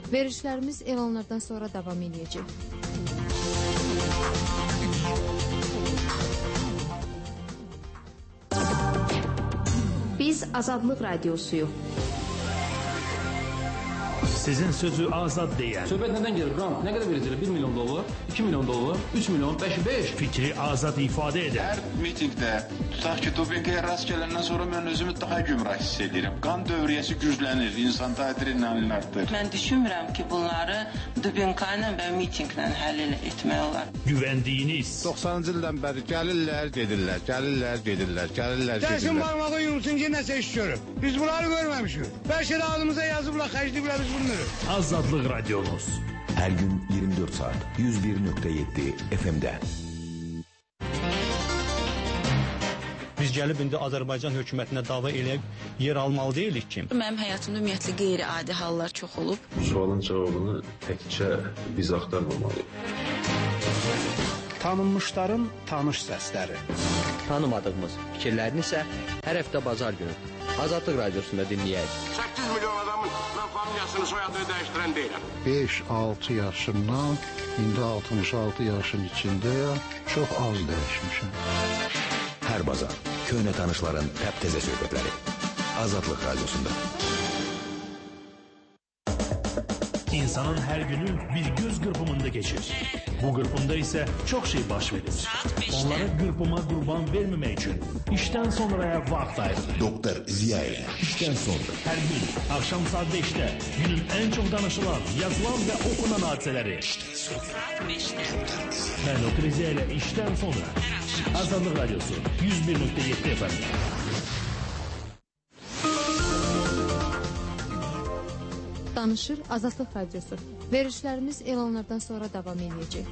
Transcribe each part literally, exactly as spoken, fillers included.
Verilişlərimiz elanlardan sonra davam edəcək. Biz Azadlıq Radiosuyuq. Sizin sözü azad deyən. Söhbət nədən gelir? Ram, nə qədər verəcəklər? bir milyon dollar, iki milyon dollar, üç milyon, beş, beş. Fikri azad ifadə edən. Hər mitingdə, tutaq ki, dopinqaya rast gələndən sonra mən özümü daha gümrah hiss edirəm. Qan dövriyyəsi güclənir, insanda adrenalin artır. Mən düşünmürəm ki, bunları dopinqla və mitinqlə həll etmək olar. Güvəndiyiniz. doxsanıncı ildən bəri gəlirlər, gedirlər, gəlirlər, gedirlər, gəlirlər, gedirlər. Gəlsin barmağı yumsun ki, nəsə iş görür. Biz bunları görməmişik. Bəlkə də adımıza yazıblar, xərcliyiblər biz bunları. Azadlıq Radyonuz. Hər gün iyirmi dörd saat yüz bir nöqtə yeddi F M-də. Biz gəlib indi Azərbaycan hökumətinə dava eləyib yer almalı deyilik ki. Mənim həyatımda ümumiyyətlə qeyri-adi hallar çox olub. Bu sualın cavabını təkcə biz axtarmamalıyıq. Tanınmışların tanış səsləri. Tanımadığımız fikirlərini isə hər həftə bazar günü Azadlıq Radiosunda dinləyək. səkkiz milyon adamın mən familiyasını, soyadını dəyişdirən deyiləm. beş altı yaşından indi altmış altı yaşın içindəyəm. Çox az dəyişmişəm. Hər bazar köhnə tanışların təptəzə söhbətləri Azadlıq Radiosunda. İnsanın hər günü bir göz qırpımında geçir. Bu qırpımda isə çox şey baş verir. Onlara qırpıma qurban verməmək üçün işdən sonraya vaxt ayırır. Doktor Ziyail. İşdən sonra hər gün axşam saat beşdə günün ən çox danışılan, yazılan və oxunan hadisələri. Mən Doktor Ziyail işdən sonra Azadlıq Radyosu yüz bir nöqtə yeddi F M. Danışır Azadlıq Radyosu. Verilişlərimiz elanlardan sonra davam edəcək.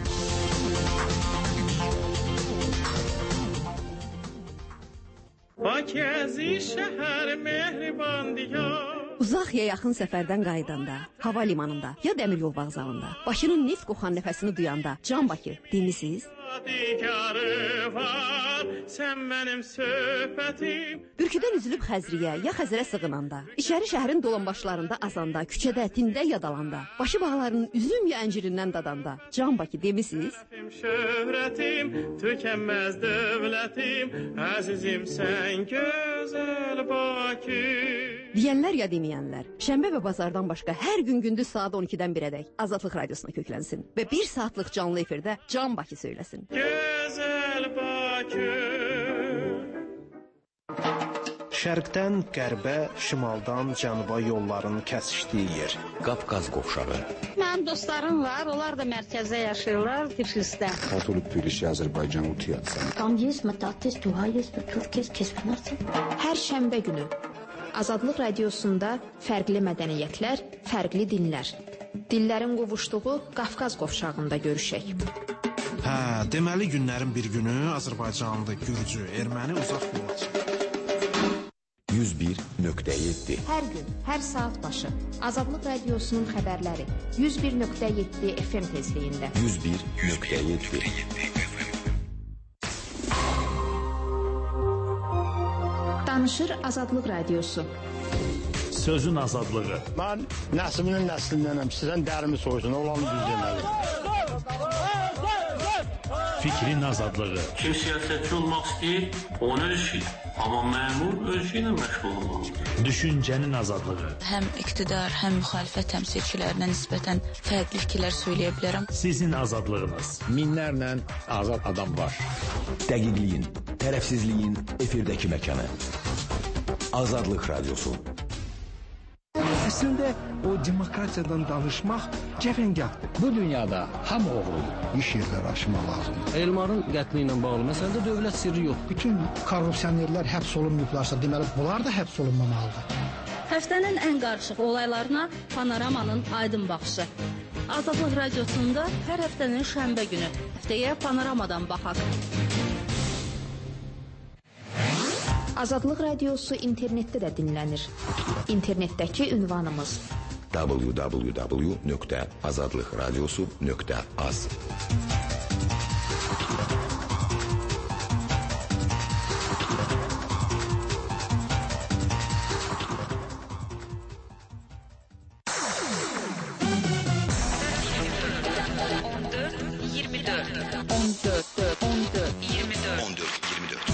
Bakəzi şəhər mehriban diyar. Uzaq ya yaxın səfərdən qayıdanda, hava limanında ya dəmir yol vağzalında, Bakının neft qoxan nəfəsini duyanda, Can Bakı demisiz? Var, sən mənim söhbətim. Bürküdən üzülüb Xəzriyə ya Xəzərə sığınanda, içəri şəhərin dolanbaşlarında azanda, küçədə, tində yadalanda, Bakı bağlarının üzüm ya əncirindən dadanda, Can Bakı demisiz? Şöhrətim, tükənməz dövlətim, əzizim sən gözəl Bakı. Deyənlər ya deməyənlər, şənbə və bazardan başqa hər gün gündüz saat on ikidən birədək Azadlıq Radiosuna köklənsin və bir saatlıq canlı efirdə Can Bakı söyləsin. Gözəl Bakı. Şərqdən qərbə, şimaldan cənuba yolların kəsişdiyi yer. Qafqaz qovşağı. Mənim dostlarım var, onlar da mərkəzdə yaşayırlar, Tiflisdə. Katolик Tbilisi, Azərbaycan Utiyatsan. Tam есть, мататис, туа есть, Türkiye, kesmənarsan. Hər şənbə günü Azadlıq Radiosunda fərqli mədəniyyətlər, fərqli dinlər. Dillərin qovuşduğu Qafqaz qovşağında görüşək. Hə, deməli günlərin bir günü Azərbaycanlı, Gürcü, Erməni uzaq yola çıxır. yüz bir nöqtə yeddi. Hər gün, hər saat başı Azadlıq Radiosunun xəbərləri yüz bir nöqtə yeddi F M tezliyində. yüz bir nöqtə yeddi. Danışır Azadlıq Radiosu. Sözün azadlığı. Mən nəsliminin nəslindənəm. Sizdən dərimi soysun, olanı düz deməli. Fikrin azadlığı. Kim siyasətçi olmaq istəyir, onu öz işi. Amma məmur öz işi ilə məşğul olmalıdır. Düşüncənin azadlığı. Həm iqtidar, həm müxalifət təmsilçilərinə nisbətən fərqli fikirlər söyləyə bilərəm. Sizin azadlığınız. Minlərlə azad adam var. Dəqiqliyin, tərəfsizliyin efirdəki məkanı. Azadlıq Radyosu. Əslində o demokratiyadan danışmaq cəfəngahdır. Bu dünyada hamı oğrudur. İş yerləri açmaq lazımdır. Elmarın qətli ilə bağlı məsələdə dövlət sirri yox. Bütün korrupsionerlər həbs olunmayıblarsa, deməli bunlar da həbs olunmamalıdır. Həftənin ən qarışıq olaylarına Panoramanın aydın baxışı. Azadlıq Radiosunda hər həftənin şənbə günü. Həftəyə Panoramadan baxaq. Azadlıq Radiosu internetdə də dinlənir. İnternetdəki ünvanımız w w w nöqtə azadlıqradiosu nöqtə az. dörd, on dörd, iyirmi dörd. on dörd iyirmi dörd.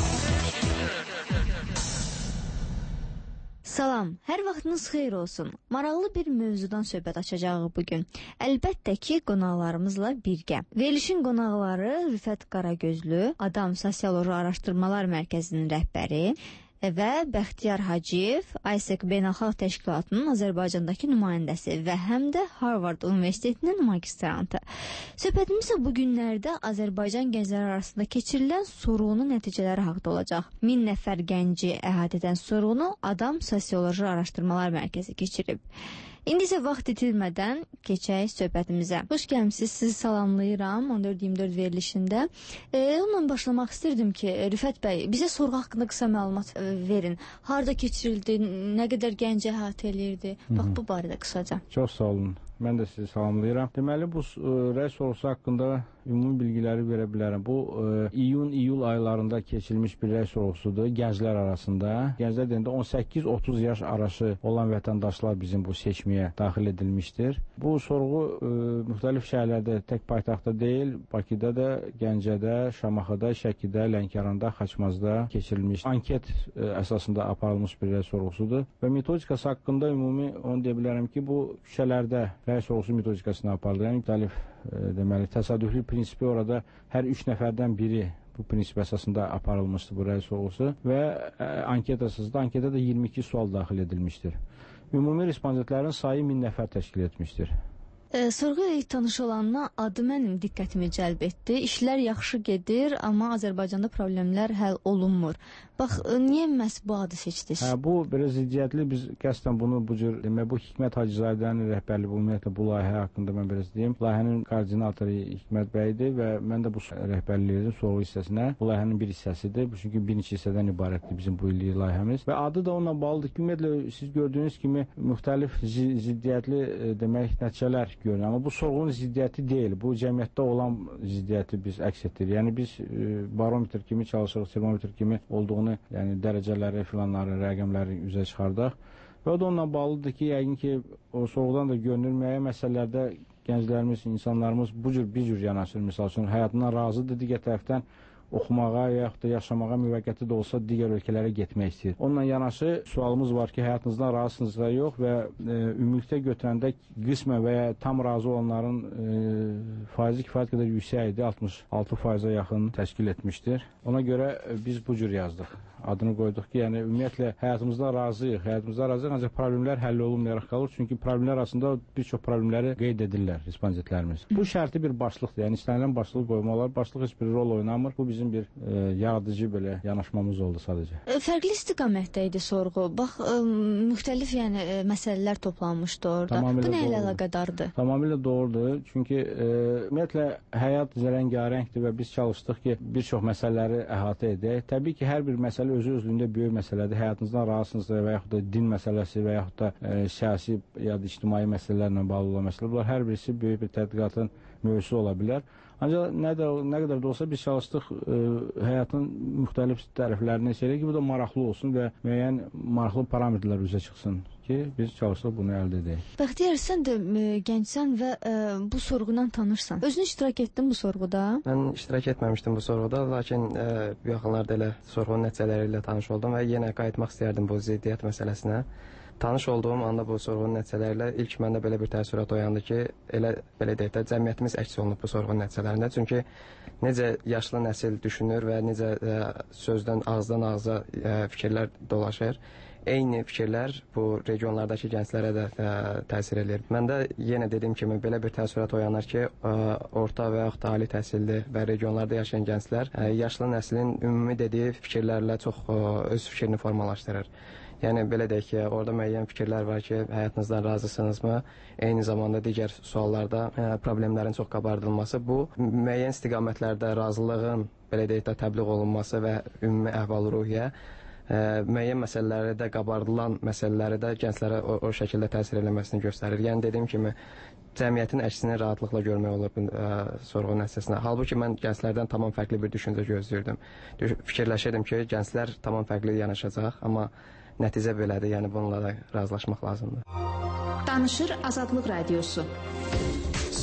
Salam, hər vaxtınız xeyir olsun. Maraqlı bir mövzudan söhbət açacağıq bugün. Əlbəttə ki, qonaqlarımızla birgə. Verilişin qonaqları Rüfət Qaragözlü, Adam Sosioloji Araşdırmalar Mərkəzinin rəhbəri və Bəxtiyar Hacıyev, I S E C Beynəlxalq Təşkilatının Azərbaycandakı nümayəndəsi və həm də Harvard Universitetinin magistrantı. Söhbətimiz isə bu günlərdə Azərbaycan gəncləri arasında keçirilən sorğunun nəticələri haqqında olacaq. Min nəfər gənci əhatə edən sorğunu Adam Sosioloji Araşdırmalar Mərkəzi keçirib. İndi isə vaxt itirmədən keçək söhbətimizə. Xoş gəlmisiniz, sizi salamlayıram on dörd iyirmi dörd verilişində. E, onunla başlamaq istirdim ki, Rüfət bəy, bizə sorğu haqqında qısa məlumat e, verin. Harda keçirildi, nə qədər gənc əhatə eləyirdi? Bax, bu barədə qısaca. Çox sağ olun. Mən də sizi salamlayıram. Deməli, bu e, rəy sorğusu haqqında ümumi bilgiləri verə bilərəm. Bu e, iyun-iyul aylarında keçirilmiş bir rəy sorğusudur gənclər arasında. Gənclər deyəndə on səkkiz otuz yaş arası olan vətəndaşlar bizim bu seçməyə daxil edilmişdir. Bu sorğu e, müxtəlif şəhərlərdə, tək paytaxtda deyil, Bakıda da, Gəncədə, Şamaxıda, Şəkidə, Lənkəranda, Xaçmazda keçirilmiş anket e, əsasında aparılmış bir rəy sorğusudur. Və metodikası haqqında ümumi onu deyə bilərəm ki, bu küçələrdə rəy sorğusu metodikasını aparılır. Yəni müxtəlif e, deməli təsadüflü prinsipi orada hər üç nəfərdən biri bu prinsip əsasında aparılmışdır bu rəy sorğusu və e, anket əsasında anketə də iyirmi iki sual daxil edilmişdir. Ümumi respondentlərin sayı min nəfər təşkil etmişdir. E, sorğu ilə tanış olanla adı mənim diqqətimi cəlb etdi. İşlər yaxşı gedir, amma Azərbaycanda problemlər həll olunmur. Bax, niyə məhz bu adı seçdiniz? Hə, bu biraz ziddiyyətli. Biz qəsdən bunu bu cür, demək, bu Hikmət Hacızadənin rəhbərliyi, ümumiyyətlə bu layihə haqqında mən biraz deyim. Layihənin koordinatoru Hikmət bəydir və mən də bu rəhbərlik edirdim sorğu hissəsinə. Bu layihənin bir hissəsidir. Bu çünki bir neçə hissədən ibarətdir bizim bu illik layihəmiz. Və adı da onunla bağlıdır ki, ümumiyyətlə siz gördüyünüz kimi müxtəlif ziddiyyətli demək nəticələr görünür. Amma bu sorğunun ziddiyyəti deyil. Bu cəmiyyətdə olan ziddiyyəti biz əks etdirir. Yəni biz e, barometr kimi çalışırıq, termometr kimi olduğunu, yəni dərəcələri, filanları, rəqəmləri üzə çıxardaq. Və o da onunla bağlıdır ki, yəqin ki, o sorğudan da görünür, müəyyən məsələlərdə gənclərimiz, insanlarımız bu cür, bir cür yanaşır. Misal üçün, həyatından razıdır, digər tərəfdən oxumağa və yaxud da yaşamağa müvəqqəti də olsa digər ölkələrə getmək istəyir. Onunla yanaşı sualımız var ki, həyatınızdan razısınızsa yox və e, ümumilikdə götürəndə qismən və ya tam razı olanların e, faizi kifayət qədər yüksək idi, altmış altı faiza yaxın təşkil etmişdir. Ona görə e, biz bu cür yazdıq. Adını qoyduq ki, yəni ümumiyyətlə həyatımızdan razıyıq, həyatımızdan razıyıq, ancaq problemlər həll olunmayaraq qalır. Çünki problemlər arasında bir çox problemləri qeyd edirlər respondentlərimiz. Bu şərti bir başlıqdır, yəni istənilən başlığı qoymaq olar. Başlıq heç bir rol oynamır. Bu bizim bir e, yaradıcı belə yanaşmamız oldu sadəcə. E, fərqli istiqamətdə idi sorğu. Bax, e, müxtəlif yəni e, məsələlər toplanmışdı orada. Tamamilə bu nə ilə əlaqədardır? Tamamilə doğrudur. Çünki e, ümumiyyətlə həyat rəngarəngdir və biz çalışdıq ki, bir çox məsələləri əhatə edək. Təbii ki, hər bir məsələ özü özlüyündə böyük məsələdir. Həyatınızdan razısınızsa və yaxud da din məsələsi və yaxud da e, siyasi ya da ictimai məsələlərlə bağlı olan məsələ. Bunlar hər birisi böyük bir tədqiqatın mövzusu ola bilər. Ancaq nə, də, nə qədər də olsa biz çalışdıq e, həyatın müxtəlif tərəflərini seçək ki, bu da maraqlı olsun və müəyyən maraqlı parametrlər üzə çıxsın ki, biz çalışdıq bunu əldə edək. Bəxtiyar, sən də e, gəncsən və e, bu sorğundan tanırsan. Özün iştirak etdin bu sorğuda? Mən iştirak etməmişdim bu sorğuda, lakin e, bu yaxınlarda elə sorğunun nəticələri ilə tanış oldum və yenə qayıtmaq istəyərdim bu ziddiyyət məsələsinə. Tanış olduğum anda bu sorğunun nəticələri ilə ilk məndə belə bir təəssürat oyandı ki, elə belə deyək də cəmiyyətimiz əks olunub bu sorğunun nəticələrində. Çünki necə yaşlı nəsil düşünür və necə ə, sözdən ağızdan ağza ə, fikirlər dolaşır, eyni fikirlər bu regionlardakı gənclərə də ə, təsir edir. Məndə yenə dediyim kimi belə bir təəssürat oyanır ki, ə, orta və yaxud da ali təhsilli və regionlarda yaşayan gənclər ə, yaşlı nəslin ümumi dediyi fikirlərlə çox ə, öz fikrini formalaşdırır. Yəni belə deyək ki, orada müəyyən fikirlər var ki, həyatınızdan razısınızmı? Eyni zamanda digər suallarda ə, problemlərin çox qabardılması, bu müəyyən istiqamətlərdə razılığın belə deyək də təbliğ olunması və ümumi əhval-ruhiyyə ə, müəyyən məsələləri də qabardılan məsələləri də gənclərə o, o şəkildə təsir eləməsini göstərir. Yəni dediyim kimi cəmiyyətin əksini rahatlıqla görmək olur bu sorğu nəticəsində. Halbuki mən gənclərdən tamam fərqli bir düşüncə gözləyirdim. Fikirləşirdim ki, gənclər tamam fərqli yanaşacaq, amma nəticə belədir, yəni bununla da razılaşmaq lazımdır. Danışır Azadlıq Radiosu.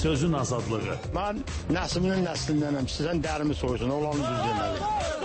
sözün azadlığı. Mən nəsliminin nəslindənəm. Sizdən dərimi soysun, olanı düz deməli.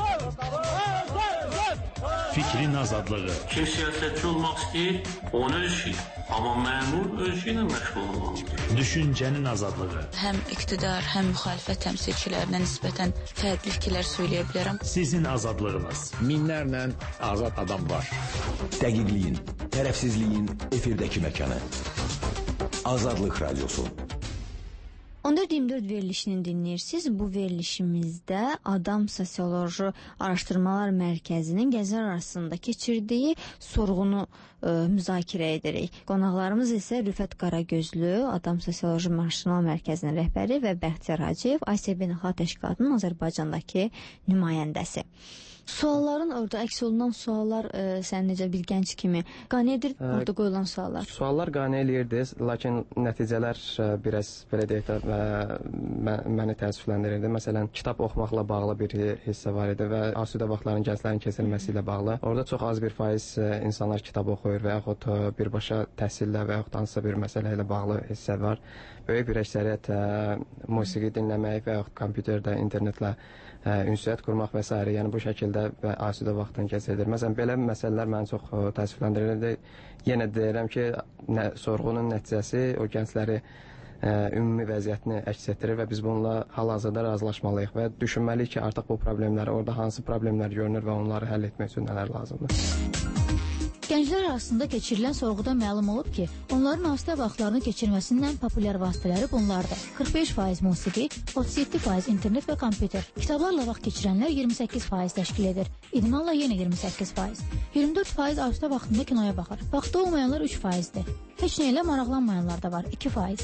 Fikrin azadlığı. Kim siyasetçi olmak istəyir, onu öz işi. Amma məmur öz işi ilə məşğul olmalıdır. Düşüncənin azadlığı. Həm iqtidar, həm müxalifət təmsilçilərinə nisbətən fərqli fikirlər söyləyə bilərəm. Sizin azadlığınız. Minlərlə azad adam var. Dəqiqliyin, tərəfsizliyin efirdəki məkanı. Azadlıq Radyosu. on dörd iyirmi dörd verilişini dinləyirsiniz. Bu verilişimizdə Adam Sosioloji Araşdırmalar Mərkəzinin gənclər arasında keçirdiyi sorğunu e, müzakirə edirik. Qonaqlarımız isə Rüfət Qaragözlü, Adam Sosioloji Araşdırmalar Mərkəzinin rəhbəri və Bəxtiyar Hacıyev, A S B Beynəlxalq Təşkilatının Azərbaycandakı nümayəndəsi. Sualların orada əks olunan suallar e, sən necə bir gənc kimi qane edir orada qoyulan suallar? Suallar qane eləyirdi, lakin nəticələr e, biraz belə deyək də mə, məni təəssüfləndirirdi. Məsələn, kitab oxumaqla bağlı bir hissə var idi və asudə vaxtların gənclərin keçirilməsi ilə bağlı. Orada çox az bir faiz e, insanlar kitab oxuyur və yaxud e, birbaşa təhsillə və yaxud hansısa bir məsələ ilə bağlı hissə var. Böyük bir əksəriyyət e, musiqi dinləmək və yaxud kompüterdə, internetlə e, ünsiyyət qurmaq və s. Yəni bu şəkildə və asudə vaxtını keçirilir. Məsələn, belə məsələlər məni çox ə, təəssüfləndirirdi. Yenə deyirəm ki, nə, sorğunun nəticəsi o gəncləri ə, ümumi vəziyyətini əks etdirir və biz bununla hal-hazırda razılaşmalıyıq və düşünməliyik ki, artıq bu problemləri, orada hansı problemlər görünür və onları həll etmək üçün nələr lazımdır. Gənclər arasında keçirilən sorğuda məlum olub ki, onların asudə vaxtlarını keçirməsindən populyar vasitələri bunlardır. qırx beş faiz musiqi, otuz yeddi faiz internet və kompüter. Kitablarla vaxt keçirənlər iyirmi səkkiz faiz təşkil edir. İdmanla yenə iyirmi səkkiz faiz. iyirmi dörd faiz asudə vaxtında kinoya baxır. Vaxtda olmayanlar üç faizdir. Heç nə ilə maraqlanmayanlar da var, iki faiz.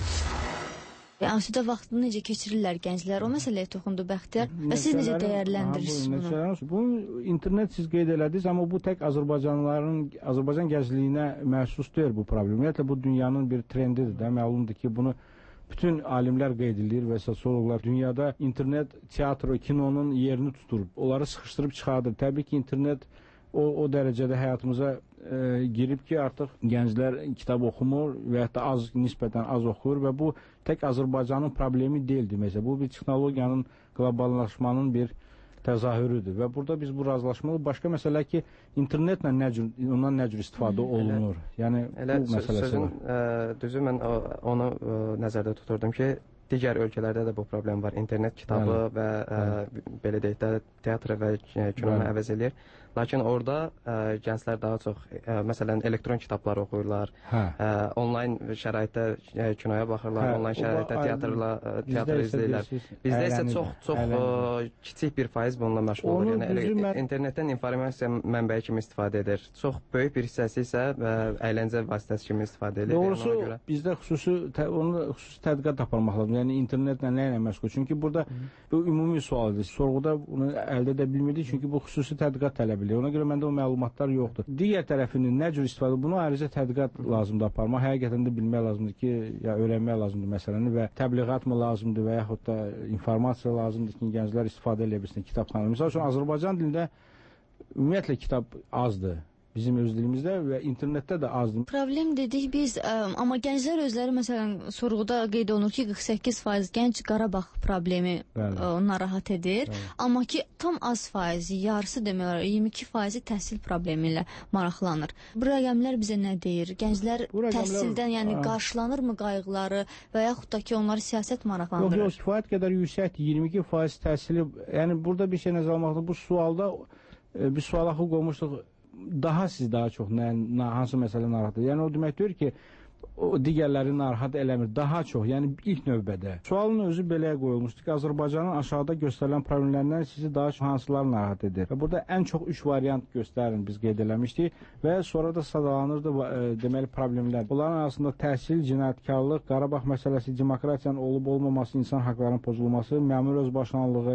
Asudə vaxtını necə keçirirlər gənclər? O məsələyə toxundu Bəxtiyar. Və siz necə dəyərləndirirsiniz bunu? Bunu internet siz qeyd elədiniz, amma bu tək Azərbaycanlıların, Azərbaycan gəncliyinə məxsus deyil bu problem. Ümumiyyətlə bu dünyanın bir trendidir də. Məlumdur ki, bunu bütün alimlər qeyd edir və sosioloqlar. Dünyada internet, teatr, kinonun yerini tutur. Onları sıxışdırıb çıxardır. Təbii ki, internet o, o dərəcədə həyatımıza e, girib ki, artıq gənclər kitab oxumur və hətta az, nisbətən az oxuyur və bu tək Azərbaycanın problemi deyildi. Məsələn, bu bir texnologiyanın, qloballaşmanın bir təzahürüdür və burada biz bu razılaşmalıyıq. Başqa məsələ ki, internetlə nə cür, ondan nə cür istifadə olunur? Yəni, elə, bu məsələsi sözün, var. Ə, düzü, mən o, onu ə, nəzərdə tuturdum ki, digər ölkələrdə də bu problem var. İnternet kitabı Bəli. və ə, belə deyək də teatr və kinonu əvəz edir. Lakin orada ə, gənclər daha çox, ə, məsələn, elektron kitablar oxuyurlar, hə. ə, onlayn şəraitdə ə, kinoya baxırlar, hə. onlayn şəraitdə teatrla, ə, teatr izləyirlər. Bizdə isə çox, çox ə, kiçik bir faiz bununla məşğul olur. Yəni, elə, mən... internetdən informasiya mənbəyi kimi istifadə edir. Çox böyük bir hissəsi isə ə, əyləncə vasitəsi kimi istifadə edir. Doğrusu, görə... bizdə xüsusi, tə, onu xüsusi tədqiqat aparmaq lazım. Yəni, internetlə nə ilə məşğul? Çünki burada bu ümumi sualdır. Sorğuda bunu əldə edə bilmirdik, çünki bu xüsusi tədqiqat tələb edir. Ona görə məndə o məlumatlar yoxdur. Digər tərəfinin nə cür istifadə, bunu ayrıca tədqiqat lazımdır aparmaq. Həqiqətən də bilmək lazımdır ki, ya öyrənmək lazımdır məsələni və təbliğat mı lazımdır və yaxud da informasiya lazımdır ki, gənclər istifadə edə bilsin kitabxana. Məsəl üçün, Azərbaycan dilində ümumiyyətlə kitab azdır. Bizim öz dilimizdə və internetdə də azdır. Problem dedik biz, ə, amma gənclər özləri məsələn sorğuda qeyd olunur ki, qırx səkkiz faiz gənc Qarabağ problemi ə, narahat edir. Bəli. Amma ki, tam az faizi, yarısı demək olar, iyirmi iki faizi təhsil problemi ilə maraqlanır. Bu rəqəmlər bizə nə deyir? Gənclər rəqəmlər, təhsildən yəni ə, qarşılanırmı qayğıları və yaxud da ki, onları siyasət maraqlandırır? Yox, yox, kifayət qədər yüksəkdir. iyirmi iki faiz təhsili, yəni burada bir şey nəzərə almaqdır. Bu sualda e, bir suala xı qoymuşduq. Daha siz daha çox nə, nə, hansı məsələ narahat edir? Yəni o demək deyir ki, o digərləri narahat eləmir, daha çox, yəni ilk növbədə. Sualın özü belə qoyulmuşdur ki, Azərbaycanın aşağıda göstərilən problemlərdən sizi daha çox hansılar narahat edir? Və burada ən çox üç variant göstərin biz qeyd eləmişdik və sonra da sadalanırdı e, deməli problemlər. Bunların arasında təhsil, cinayətkarlıq, Qarabağ məsələsi, demokratiyanın olub-olmaması, insan haqlarının pozulması, məmur özbaşınalığı,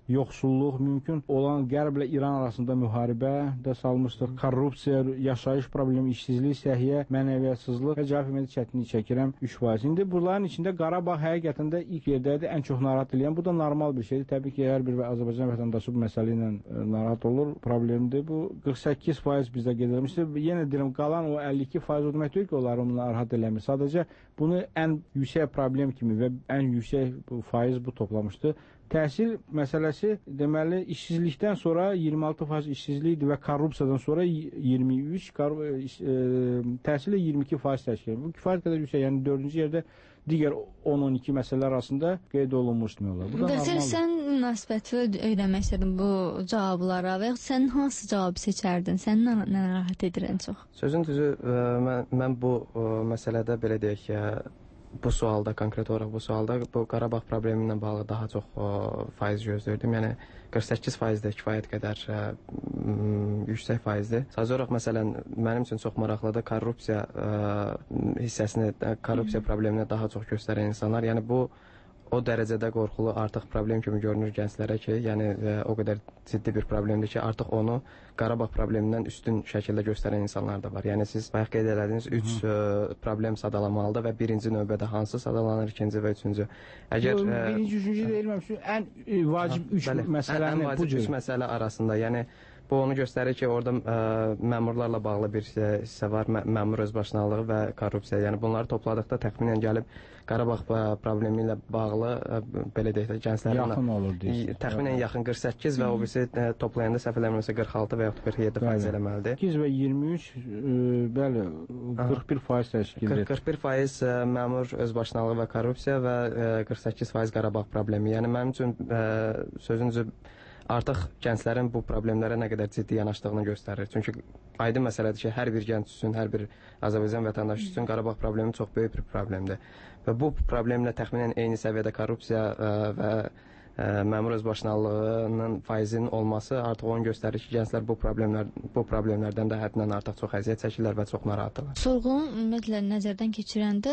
yoxsulluq, mümkün olan Qərblə İran arasında müharibə də salmışdıq, korrupsiya, yaşayış problemi, işsizlik, səhiyyə, mənəviyyatsızlıq və cavab verməkdə çətinlik çəkirəm üç faiz. İndi bunların içində Qarabağ həqiqətən də ilk yerdədir, ən çox narahat edən. Bu da normal bir şeydir. Təbii ki, hər bir Azərbaycan vətəndaşı bu məsələ ilə narahat olur, problemdir. Bu qırx səkkiz faiz bizdə qeyd edilmişdir. Yenə deyirəm, qalan o əlli iki faiz o demək deyil ki, onları narahat eləmir. Sadəcə bunu ən yüksək problem kimi və ən yüksək bu faiz bu toplamışdı. Təhsil məsələsi deməli işsizlikdən sonra iyirmi altı faiz işsizlikdir və korrupsiyadan sonra iyirmi üç, təhsillə iyirmi iki faiz təşkil edir. Bu kifayət qədər yüksək, yəni dördüncü yerdə digər on on iki məsələlər arasında qeyd olunmuş demək olar. Bəs sən münasibəti öyrənmək istədin bu cavablara və yaxud sən hansı cavabı seçərdin? Sən nə narahat edir ən çox? Sözün düzü, mən, mən bu məsələdə belə deyək ki, bu sualda, konkret olaraq bu sualda bu Qarabağ problemi ilə bağlı daha çox o, faiz gözləyirdim. Yəni qırx səkkiz faiz də kifayət qədər ə, yüksək faizdir. Sadəcə olaraq məsələn mənim üçün çox maraqlıdır korrupsiya ə, hissəsini, korrupsiya problemini daha çox göstərən insanlar. Yəni bu o dərəcədə qorxulu artıq problem kimi görünür gənclərə ki, yəni ə, o qədər ciddi bir problemdir ki, artıq onu Qarabağ problemindən üstün şəkildə göstərən insanlar da var. Yəni siz bayaq qeyd elədiniz üç problem sadalamalıdır və birinci növbədə hansı sadalanır, ikinci və üçüncü. Əgər Yo, birinci, üçüncü deyilməm, ən vacib üç məsələnin ən vacib üç məsələ arasında. Yəni bu onu göstərir ki, orada ə, məmurlarla bağlı bir hissə var, mə məmur özbaşınalığı və korrupsiya. Yəni bunları topladıqda təxminən gəlib Qarabağ problemi ilə bağlı ə, belə deyək də gənclərin yaxın olur deyir. Təxminən yaxın qırx səkkiz və o birisi ə, toplayanda səhv eləmirəmsə qırx altı və yaxud qırx yeddi faiz eləməlidir. səkkiz və iyirmi üç ə, bəli qırx bir faiz təşkil edir. qırx bir faiz ə, məmur özbaşınalığı və korrupsiya və ə, qırx səkkiz faiz Qarabağ problemi. Yəni mənim üçün ə, sözünüzü artıq gənclərin bu problemlərə nə qədər ciddi yanaşdığını göstərir. Çünki aydın məsələdir ki, hər bir gənc üçün, hər bir Azərbaycan vətəndaşı üçün Qarabağ problemi çox böyük bir problemdir. Və bu problemlə təxminən eyni səviyyədə korrupsiya ə, və ə, məmur özbaşınalığının faizinin olması artıq onu göstərir ki, gənclər bu problemlər bu problemlərdən də həddindən artıq çox əziyyət çəkirlər və çox narahatdırlar. Sorğunu ümumiyyətlə nəzərdən keçirəndə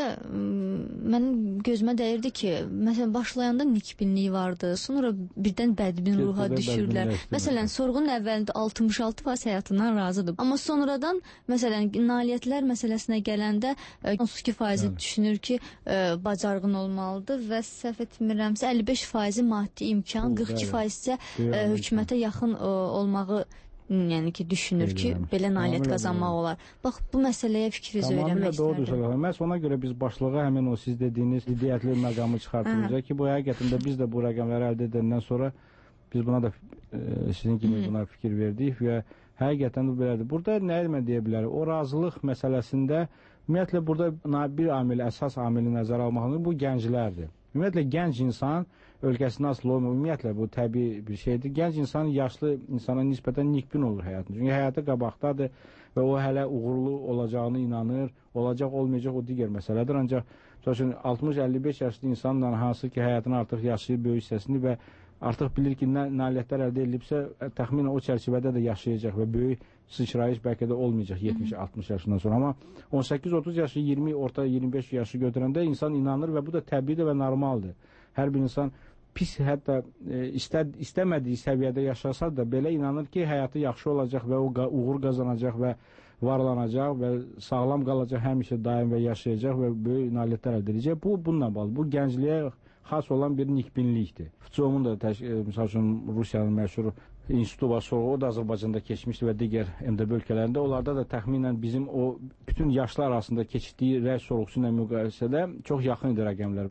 mənim gözümə dəyirdi ki, məsələn başlayanda nikbinlik vardı, sonra birdən bədbin ruha düşürlər. Məsələn, sorğunun əvvəlində altmış altı faiz həyatından razıdır. Amma sonradan məsələn nailiyyətlər məsələsinə gələndə on iki faizi düşünür ki, ə, bacarğın olmalıdır və səhv etmirəmsə əlli beş faizi maddi imkan, qırx iki faiz isə ə, hökumətə yaxın ə, olmağı yəni ki düşünür ki, belə nailiyyət qazanmaq olar. Bax bu məsələyə fikrinizi öyrənmək istərdim. Məhz ona görə biz başlığa həmin o siz dediyiniz ziddiyyətli məqamı çıxartırıq ki, bu həqiqətən də biz də bu rəqəmləri əldə edəndən sonra biz buna da e, sizin kimi buna fikir verdik və həqiqətən bu belədir. Burada nə demə deyə bilərik? O razılıq məsələsində ümumiyyətlə burada bir amil, əsas amili nəzərə almaq bu gənclərdir. Ümumiyyətlə gənc insan ölkəsində asılı olmur. Ümumiyyətlə bu təbii bir şeydir. Gənc insan yaşlı insana nisbətən nikbin olur həyatında. Çünki həyatı qabaqdadır və o hələ uğurlu olacağını inanır. Olacaq, olmayacaq o digər məsələdir. Ancaq altmış əlli beş yaşlı insanla hansı ki həyatını artıq yaşayır böyük hissəsini və artıq bilir ki, nə nailiyyətlər əldə edilibsə, təxminən o çərçivədə də yaşayacaq və böyük sıçrayış bəlkə də olmayacaq yetmiş altmış yaşından sonra. Amma on səkkiz otuz yaşı, iyirmi, orta iyirmi beş yaşı götürəndə insan inanır və bu da təbiidir və normaldır. Hər bir insan pis, hətta e, istə, istəmədiyi səviyyədə yaşasa da belə inanır ki, həyatı yaxşı olacaq və o uğur qazanacaq və varlanacaq və sağlam qalacaq, həmişə daim və yaşayacaq və böyük nailiyyətlər əldə edəcək. Bu, bununla bağlı. Bu gəncliyə xas olan bir nikbinlikdir. Fcomun da, misal üçün, Rusiyanın məşhur institutu var, sonra o da Azərbaycanda keçmişdi və digər M D B ölkələrində. Onlarda da təxminən bizim o bütün yaşlar arasında keçdiyi rəy sorğusu ilə müqayisədə çox yaxın idi rəqəmlər.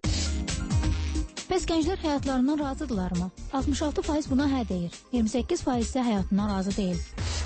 Bəs gənclər həyatlarından razıdırlarmı? altmış altı faiz buna hə deyir. iyirmi səkkiz faiz isə həyatından razı deyil.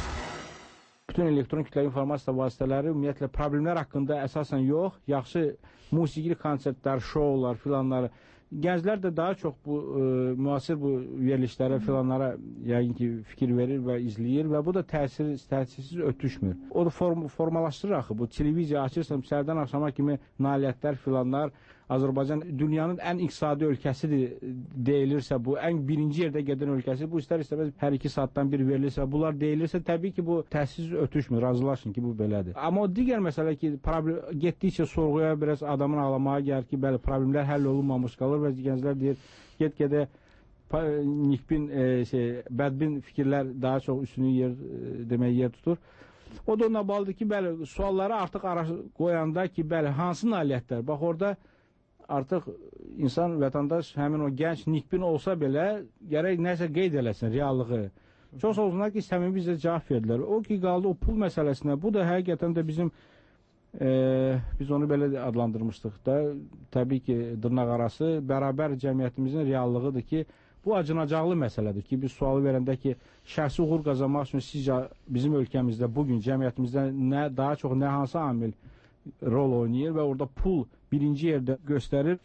Bütün elektron kütləvi informasiya vasitələri ümumiyyətlə problemlər haqqında əsasən yox, yaxşı musiqili konsertlər, şoular filanları. Gənclər də daha çox bu e, müasir bu verilişlərə filanlara yəqin ki fikir verir və izləyir və bu da təsir, təsirsiz ötüşmür. O da form, formalaşdırır axı. Bu televiziya açırsam səhərdən axşama kimi nailiyyətlər filanlar. Azərbaycan dünyanın ən iqtisadi ölkəsidir deyilirsə, bu ən birinci yerdə gedən ölkəsi, bu istər-istəməz hər iki saatdan bir verilirsə, bunlar deyilirsə, təbii ki bu təsirsiz ötüşmür, razılaşın ki bu belədir. Amma o digər məsələ ki, problem, getdikcə sorğuya biraz adamın ağlamağa gəlir ki, bəli, problemlər həll olunmamış qalır və gənclər deyir, get-gedə nikbin, e, şey, bədbin fikirlər daha çox üstünlük yer e, demək yer tutur. O da onunla bağlıdır ki, bəli, sualları artıq qoyanda ki, bəli, hansı nailiyyətlər? Bax, orada artıq insan, vətəndaş, həmin o gənc nikbin olsa belə, gərək nəsə qeyd eləsin, reallığı. Çox olsunlar ki, səmimi bizə cavab verdilər. O ki, qaldı o pul məsələsinə. Bu da həqiqətən də bizim, e, biz onu belə adlandırmışdıq da, təbii ki, dırnaq arası bərabər cəmiyyətimizin reallığıdır ki, bu acınacaqlı məsələdir ki, biz sualı verəndə ki, şəxsi uğur qazanmaq üçün sizcə bizim ölkəmizdə, bugün cəmiyyətimizdə nə, daha çox nə hansı amil rol oynayır və orada pul birinci yerdə göstərir.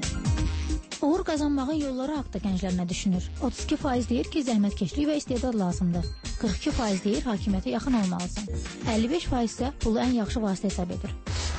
Uğur qazanmağın yolları haqda gənclər nə düşünür? otuz iki faiz deyir ki, zəhmətkeşlik və istedad lazımdır. qırx iki faiz deyir, hakimiyyətə yaxın olmalısan. əlli beş faiz isə pulu ən yaxşı vasitə hesab edir.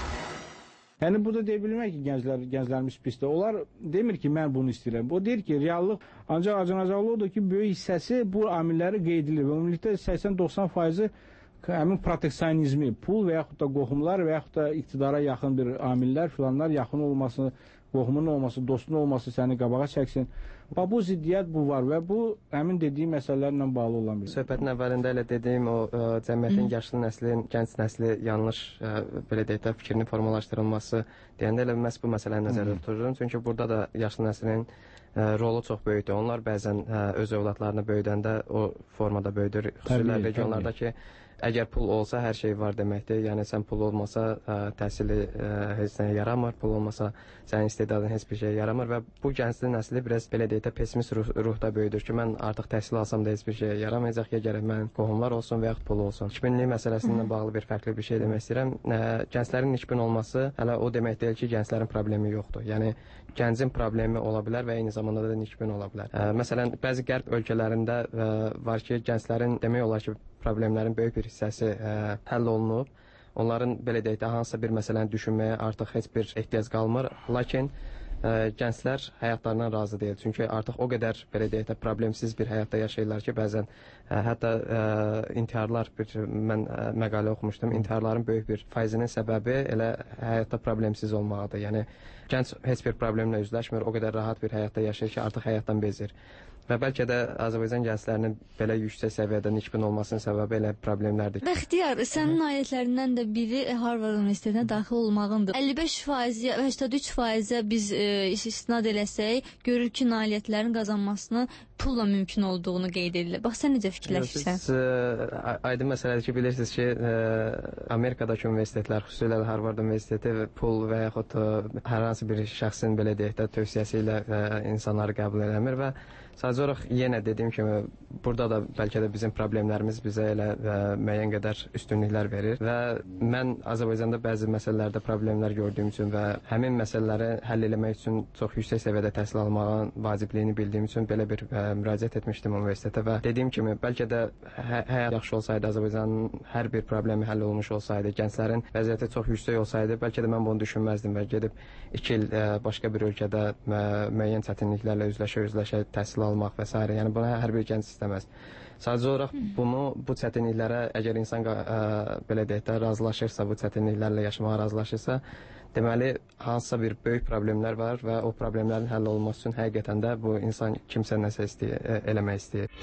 Yəni, burada deyə bilmək ki, gənclər, gənclərimiz pisdir. Onlar demir ki, mən bunu istəyirəm. O deyir ki, reallıq ancaq acınacaqlı odur ki, böyük hissəsi bu amilləri qeyd edilir. Və ümumilikdə səksən doxsan faizi həmin proteksionizmi, pul və yaxud da qohumlar və yaxud da iqtidara yaxın bir amillər filanlar yaxın olması, qohumun olması, dostun olması səni qabağa çəksin. Bax, bu ziddiyyət bu var və bu həmin dediyim məsələlərlə bağlı olan bir. Söhbətin əvvəlində elə dediyim o ə, cəmiyyətin yaşlı nəslin, gənc nəsli yanlış ə, belə deyək də fikrini formalaşdırılması deyəndə elə məhz bu məsələni nəzərdə tutururum. Çünki burada da yaşlı nəslin ə, rolu çox böyükdür. Onlar bəzən ə, öz övladlarını böyüdəndə o formada böyüdür. Xüsusilə regionlarda ki, əgər pul olsa hər şey var deməkdir. Yəni sən pul olmasa ə, təhsili ə, heç nəyə yaramır, pul olmasa sənin istedadın heç bir şey yaramır və bu gəncli nəsli biraz belə deyək də pessimist ruh, ruhda böyüdür ki, mən artıq təhsil alsam da heç bir şey yaramayacaq, ya gərək mənim qohumlar olsun və yaxud pul olsun. Nikbinlik məsələsindən bağlı bir fərqli bir şey demək istəyirəm. Ə, gənclərin nikbin olması hələ o demək deyil ki, gənclərin problemi yoxdur. Yəni gəncin problemi ola bilər və eyni zamanda da nikbin ola bilər. Ə, məsələn, bəzi qərb ölkələrində ə, var ki, gənclərin demək olar ki, problemlərin böyük bir hissəsi ə, həll olunub. Onların belə deyək də hansısa bir məsələni düşünməyə artıq heç bir ehtiyac qalmır. Lakin ə, gənclər həyatlarından razı deyil. Çünki artıq o qədər belə deyək də problemsiz bir həyatda yaşayırlar ki, bəzən ə, hətta ə, intiharlar bir mən ə, məqalə oxumuşdum. İntiharların böyük bir faizinin səbəbi elə həyatda problemsiz olmağıdır. Yəni gənc heç bir problemlə üzləşmir, o qədər rahat bir həyatda yaşayır ki, artıq həyatdan bezir. Və bəlkə də Azərbaycan gənclərinin belə yüksək səviyyədə nikbin olmasının səbəbi elə problemlərdir. Bəxtiyar, sənin nailiyyətlərindən də biri Harvard Universitetinə daxil olmağındır. əlli beş faizə, səksən üç faizə biz e, istisnad eləsək, görür ki, nailiyyətlərin qazanmasını pulla mümkün olduğunu qeyd edirlər. Bax, sən necə fikirləşirsən? Siz e, aydın məsələdir ki, bilirsiniz ki, e, Amerikadakı universitetlər, xüsusilə Harvard Universiteti pul və yaxud e, hər hansı bir şəxsin belə deyək də tövsiyəsi ilə e, insanları qəbul eləmir və sadəcə olaraq yenə dediyim kimi burada da bəlkə də bizim problemlərimiz bizə elə ə, müəyyən qədər üstünlüklər verir və mən Azərbaycanda bəzi məsələlərdə problemlər gördüyüm üçün və həmin məsələləri həll etmək üçün çox yüksək səviyyədə təhsil almağın vacibliyini bildiyim üçün belə bir ə, müraciət etmişdim universitetə və dediyim kimi bəlkə də hə həyat yaxşı olsaydı, Azərbaycanın hər bir problemi həll olmuş olsaydı, gənclərin vəziyyəti çox yüksək olsaydı, bəlkə də mən bunu düşünməzdim və gedib iki il ə, başqa bir ölkədə ə, müəyyən çətinliklərlə üzləşə-üzləşə təhsil almaq və s. Yəni bunu hər bir gənc istəməz. Sadəcə olaraq bunu, bu çətinliklərə əgər insan ə, belə deyək də razılaşırsa, bu çətinliklərlə yaşamağa razılaşırsa, deməli hansısa bir böyük problemlər var və o problemlərin həll olunması üçün həqiqətən də bu insan kimsə nəsə istəyir, eləmək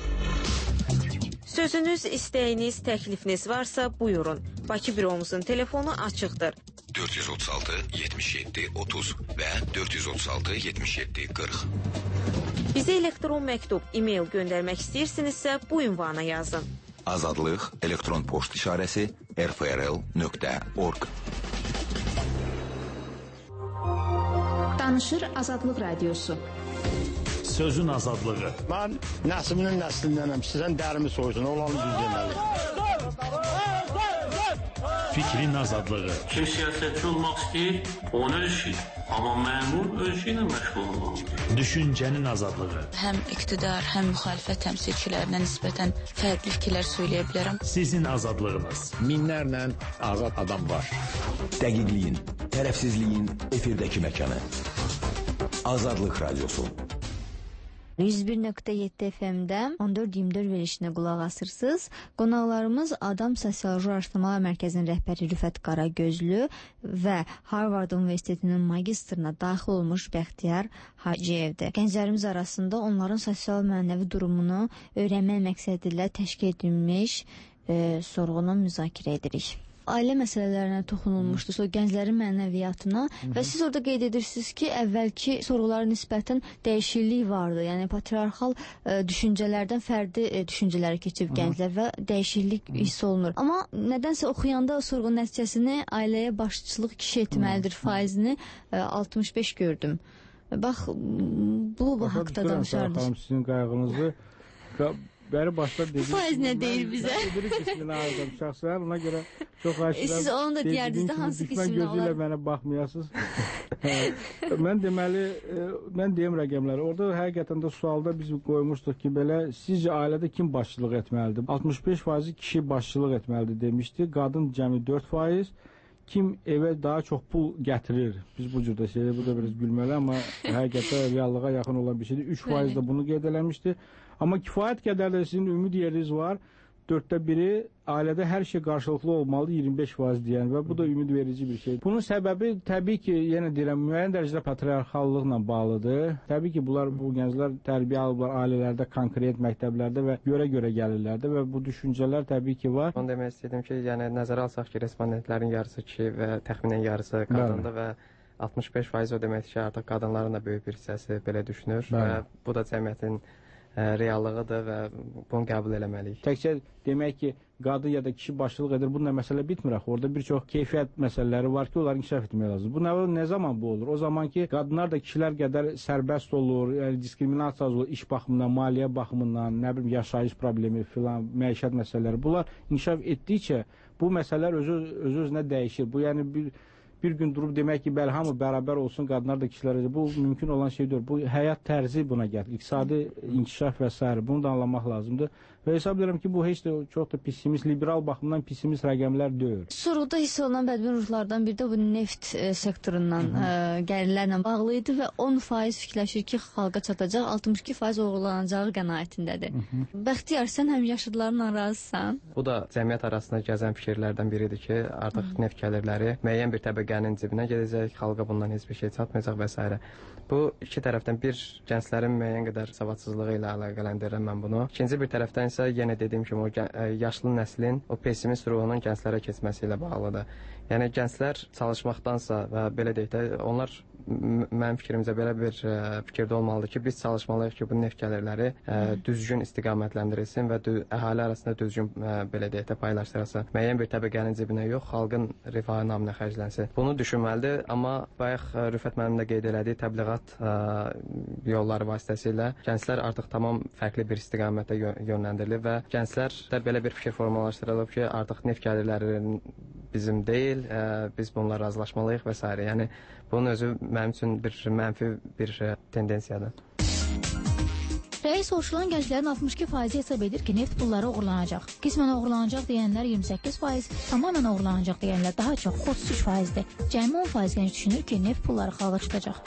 istəyir. Sözünüz, istəyiniz, təklifiniz varsa buyurun. Bakı büromuzun telefonu açıqdır. dörd yüz otuz altı yetmiş yeddi otuz və dörd yüz otuz altı yetmiş yeddi qırx. Bizə elektron məktub, e-mail göndərmək istəyirsinizsə bu ünvana yazın. Azadlıq elektron poçt işarəsi r f r l nöqtə org. Danışır Azadlıq Radiosu. Sözün azadlığı. Mən nəslinin nəslindənəm. Sizdən dərimi soysun, olanı düz deməli. Fikrin azadlığı. Kim siyasətçi olmaq istəyir, onu ölçür. Amma məmur ölçü ilə məşğul olmalıdır. Düşüncənin azadlığı. Həm iqtidar, həm müxalifət təmsilçilərinə nisbətən fərqli fikirlər söyləyə bilərəm. Sizin azadlığınız. Minlərlə azad adam var. Dəqiqliyin, tərəfsizliyin efirdəki məkanı. Azadlıq Radiosu. yüz bir nöqtə yeddi F M-də on dörd iyirmi dörd verilişinə qulaq asırsınız. Qonaqlarımız Adam Sosioloji Araşdırmalar Mərkəzinin rəhbəri Rüfət Qaragözlü və Harvard Universitetinin magistrına daxil olmuş Bəxtiyar Hacıyevdir. Gənclərimiz arasında onların sosial mənəvi durumunu öyrənmək məqsədi ilə təşkil edilmiş e, sorğunu müzakirə edirik. Ailə məsələlərinə toxunulmuşdur, sonra gənclərin mənəviyyatına Hı -hı. və siz orada qeyd edirsiniz ki, əvvəlki sorğulara nisbətən dəyişiklik vardı. Yəni patriarxal e, düşüncələrdən fərdi e, düşüncələrə keçib Hı -hı. gənclər və dəyişiklik hiss olunur. Amma nədənsə oxuyanda o sorğunun nəticəsini ailəyə başçılıq kişi etməlidir Hı -hı. faizini e, altmış beş gördüm. Bax, bu, bu haqda danışardıq. Sizin qayğınızı bəri başda dediniz. Bu faiz nə deyir bizə? Mən öbürü qismini ayırdım şəxsən, ona görə çox xahiş Siz onu da deyərdiniz də hansı qismini olar? Düşmən gözü ilə mənə baxmayasınız. Mən deməli, mən deyim rəqəmləri. Orada həqiqətən də sualda biz qoymuşduq ki, belə, sizcə ailədə kim başçılıq etməlidir? altmış beş faizi kişi başçılıq etməlidir demişdi. Qadın cəmi dörd faiz. Kim evə daha çox pul gətirir? Biz bu cürdə şeydir, bu da biraz gülməli, amma həqiqətdə reallığa yaxın olan bir şeydir. üç faiz də bunu qeyd eləmişdi. Amma kifayət qədər də sizin ümid yeriniz var. Dörddə biri ailədə hər şey qarşılıqlı olmalı, iyirmi beş faiz deyən və bu da ümid verici bir şey. Bunun səbəbi təbii ki, yenə deyirəm, müəyyən dərəcədə patriarxallıqla bağlıdır. Təbii ki, bunlar bu gənclər tərbiyə alıblar ailələrdə, konkret məktəblərdə və görə-görə gəlirlər də və bu düşüncələr təbii ki var. Onu demək istəyirdim ki, yəni nəzərə alsaq ki, respondentlərin yarısı kişi və təxminən yarısı qadındır və altmış beş faiz o deməkdir ki, artıq qadınların da böyük bir hissəsi belə düşünür Bəli. və bu da cəmiyyətin reallığıdır və bunu qəbul eləməliyik. Təkcə demək ki, qadın ya da kişi başçılıq edir, bununla məsələ bitmir axı. Orada bir çox keyfiyyət məsələləri var ki, onları inkişaf etmək lazım. Bu nə, nə zaman bu olur? O zaman ki, qadınlar da kişilər qədər sərbəst olur, yəni diskriminasiya olur, iş baxımından, maliyyə baxımından, nə bilim, yaşayış problemi filan, məişət məsələləri. Bunlar inkişaf etdikcə bu məsələlər öz-özünə dəyişir. Bu yəni bir bir gün durub demək ki, bəli, hamı bərabər olsun, qadınlar da kişilər də. Bu mümkün olan şey deyil. Bu həyat tərzi buna gəlir. İqtisadi inkişaf və s. Bunu da anlamaq lazımdır. Və hesab edirəm ki, bu heç də çox da pessimist, liberal baxımdan pessimist rəqəmlər deyil. Sorğuda hiss olunan bədbin ruhlardan biri də bu neft e, sektorundan e, gəlirlərlə bağlı idi və on faiz fikirləşir ki, xalqa çatacaq, altmış iki faiz oğurlanacağı qənaətindədir. Bəxtiyar, sən həm yaşıdlarla razısan? Bu da cəmiyyət arasında gəzən fikirlərdən biridir ki, artıq Hı -hı. neft gəlirləri müəyyən bir təbəqənin cibinə gedəcək, xalqa bundan heç bir şey çatmayacaq və s. Bu iki tərəfdən bir gənclərin müəyyən qədər savadsızlığı ilə əlaqələndirirəm mən bunu. İkinci bir tərəfdən isə yenə dediyim kimi o yaşlı nəslin o pessimist ruhunun gənclərə keçməsi ilə bağlıdır. Yəni gənclər çalışmaqdansa və belə deyək də onlar mənim fikrimcə belə bir ə, fikirdə olmalıdır ki, biz çalışmalıyıq ki, bu neft gəlirləri ə, düzgün istiqamətləndirilsin və dü əhali arasında düzgün ə, belə deyək də paylaşdırılsın. Müəyyən bir təbəqənin cibinə yox, xalqın rifahı naminə xərclənsin. Bunu düşünməlidir, amma bayaq Rüfət müəllim də qeyd elədiyi təbliğat ə, yolları vasitəsilə gənclər artıq tamam fərqli bir istiqamətə yönləndirilib və gənclərdə belə bir fikir formalaşdırılıb ki, artıq neft gəlirləri bizim deyil, ə, biz bununla razılaşmalıyıq və s. Yəni bunun özü mənim üçün bir mənfi bir tendensiyadır. Rəyi soruşulan gənclərin altmış iki faizi hesab edir ki, neft pulları uğurlanacaq. Qismən uğurlanacaq deyənlər iyirmi səkkiz faiz, tamamən uğurlanacaq deyənlər daha çox otuz üç faizdir. Cəmi on faiz gənc düşünür ki, neft pulları xalqa çıxacaq.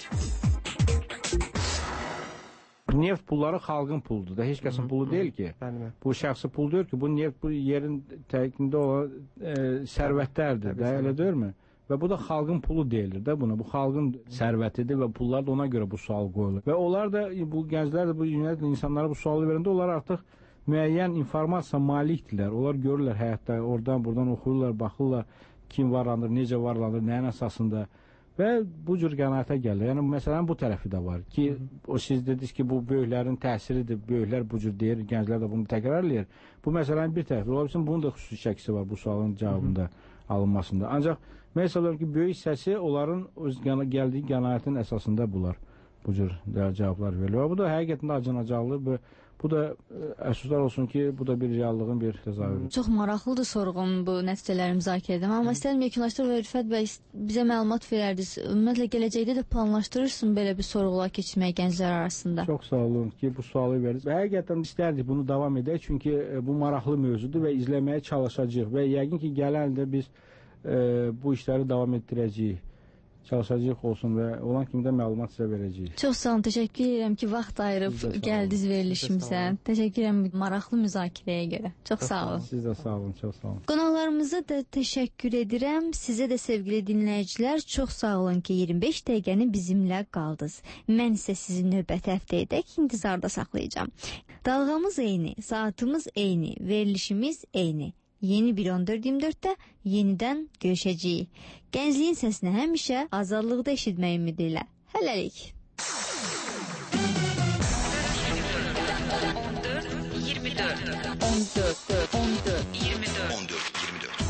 Neft pulları xalqın puludur da, heç kəsin pulu deyil ki. Bu şəxsi pul deyil ki, bu neft bu yerin tərkibində olan e, sərvətlərdir də, elə deyilmi? Və bu da xalqın pulu deyilir də buna. Bu xalqın sərvətidir və pullar da ona görə bu sual qoyulur. Və onlar da, bu gənclər də bu ümumiyyətlə insanlara bu sualı verəndə onlar artıq müəyyən informasiya malikdirlər. Onlar görürlər həyatda, oradan buradan oxuyurlar, baxırlar kim varlanır, necə varlanır, nəyin əsasında. Və bu cür qənaətə gəlir. Yəni məsələn bu tərəfi də var ki, Hı -hı. o siz dediniz ki, bu böyüklərin təsiridir. Böyüklər bu cür deyir, gənclər də bunu təkrarlayır. Bu məsələnin bir tərəfi. Ola bilsin bunun da xüsusi şəkisi var bu sualın cavabında Hı -hı. alınmasında. Ancaq məsələn ki, böyük hissəsi onların öz gəldiyi qənaətin əsasında bunlar bu cür cavablar verilir. Bu da həqiqətən acınacaqlı. Bu, bu da əfsuslar olsun ki, bu da bir reallığın bir təzahürü. Çox maraqlıdır sorğum bu nəticələri müzakirə edən. Amma istəyirəm yekunlaşdırıb və Rüfət bəy bizə məlumat verərdiniz. Ümumiyyətlə gələcəkdə də planlaşdırırsın belə bir sorğular keçirmək gənclər arasında. Çox sağ olun ki, bu sualı verdiniz. Həqiqətən istərdik bunu davam edək, çünki bu maraqlı mövzudur və izləməyə çalışacağıq və yəqin ki, gələn ildə biz e, bu işləri davam etdirəcəyik. çalışacağıq olsun və olan kimi də məlumat sizə verəcəyik. Çox sağ olun, təşəkkür edirəm ki, vaxt ayırıb gəldiniz verilişimizə. Təşəkkür edirəm maraqlı müzakirəyə görə. Çox sağ olun. Siz də sağ olun, çox sağ olun. Qonaqlarımıza da təşəkkür edirəm. Sizə də sevgili dinləyicilər, çox sağ olun ki, iyirmi beş dəqiqəni bizimlə qaldınız. Mən isə sizi növbəti həftəyədək intizarda saxlayacağam. Dalğamız eyni, saatımız eyni, verilişimiz eyni. Yeni bir on dörd iyirmi dörddə yenidən görüşəcəyik. Gəncliyin səsini həmişə azadlıqda eşitmək ümidi ilə. Hələlik. on dörd iyirmi dörd on dörd iyirmi dörd on dörd iyirmi dörd